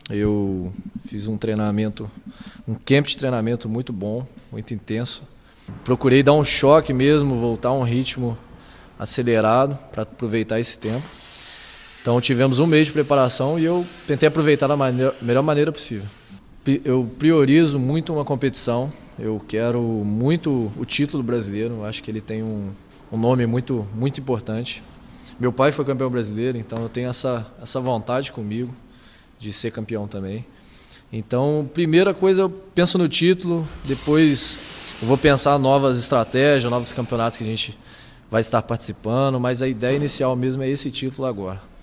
Eu fiz um camp de treinamento muito bom, muito intenso. Procurei dar um choque mesmo, voltar a um ritmo acelerado para aproveitar esse tempo. Então tivemos um mês de preparação e eu tentei aproveitar da melhor maneira possível. Eu priorizo muito uma competição, eu quero muito o título brasileiro, eu acho que ele tem um nome muito importante. Meu pai foi campeão brasileiro, então eu tenho essa vontade comigo de ser campeão também. Então, primeira coisa, eu penso no título, depois eu vou pensar novas estratégias, novos campeonatos que a gente vai estar participando, mas a ideia inicial mesmo é esse título agora.